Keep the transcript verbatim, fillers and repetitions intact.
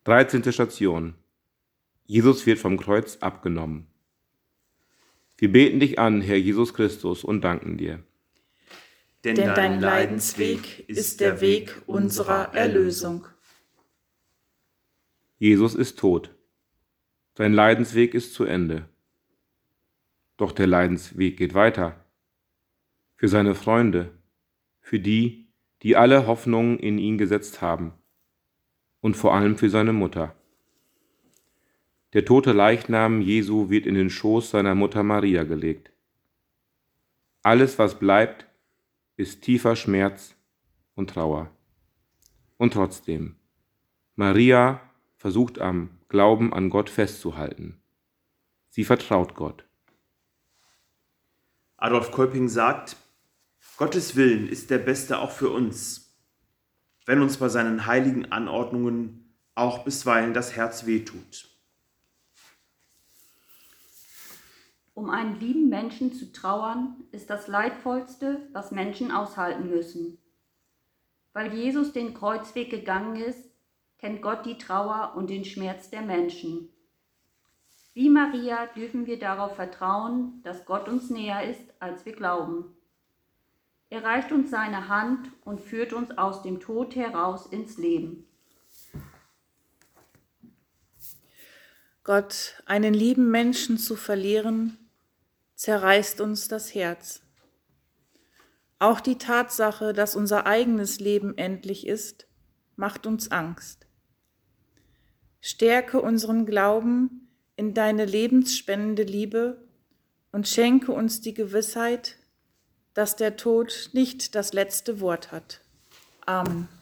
dreizehnte Station. Jesus wird vom Kreuz abgenommen. Wir beten dich an, Herr Jesus Christus, und danken dir. Denn dein Leidensweg ist der Weg unserer Erlösung. Jesus ist tot. Sein Leidensweg ist zu Ende. Doch der Leidensweg geht weiter. Für seine Freunde, für die, die alle Hoffnungen in ihn gesetzt haben. Und vor allem für seine Mutter. Der tote Leichnam Jesu wird in den Schoß seiner Mutter Maria gelegt. Alles, was bleibt, ist tiefer Schmerz und Trauer. Und trotzdem, Maria versucht am Glauben an Gott festzuhalten. Sie vertraut Gott. Adolf Kolping sagt, Gottes Willen ist der beste auch für uns, wenn uns bei seinen heiligen Anordnungen auch bisweilen das Herz wehtut. Um einen lieben Menschen zu trauern, ist das Leidvollste, was Menschen aushalten müssen. Weil Jesus den Kreuzweg gegangen ist, kennt Gott die Trauer und den Schmerz der Menschen. Wie Maria dürfen wir darauf vertrauen, dass Gott uns näher ist, als wir glauben. Er reicht uns seine Hand und führt uns aus dem Tod heraus ins Leben. Gott, einen lieben Menschen zu verlieren, zerreißt uns das Herz. Auch die Tatsache, dass unser eigenes Leben endlich ist, macht uns Angst. Stärke unseren Glauben in deine lebensspendende Liebe und schenke uns die Gewissheit, dass der Tod nicht das letzte Wort hat. Amen.